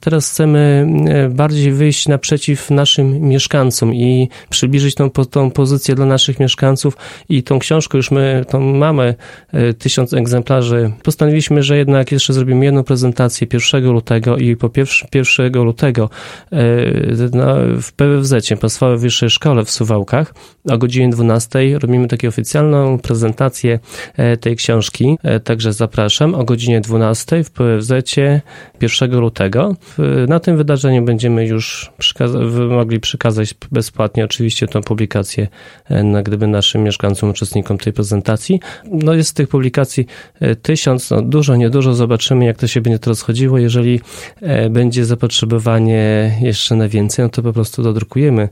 Teraz chcemy bardziej wyjść naprzeciw naszym mieszkańcom i przybliżyć tą pozycję dla naszych mieszkańców i tą książkę już my mamy 1000 egzemplarzy. Postanowiliśmy, że jednak jeszcze zrobimy jedną prezentację 1 lutego i po 1 lutego w PWZ-cie, Podstawowej Wyższej Szkole w Suwałkach o godzinie 12 robimy taką oficjalną prezentację tej książki, także zapraszam o godzinie 12 w PWZ-cie 1 lutego. Na tym wydarzeniu będziemy już mogli przekazać bezpłatnie oczywiście tą publikację gdyby naszym mieszkańcom, uczestnikom tej prezentacji. Jest tych publikacji 1000, dużo, niedużo, zobaczymy jak to się będzie to rozchodziło. Jeżeli będzie zapotrzebowanie jeszcze na więcej, to po prostu dodrukujemy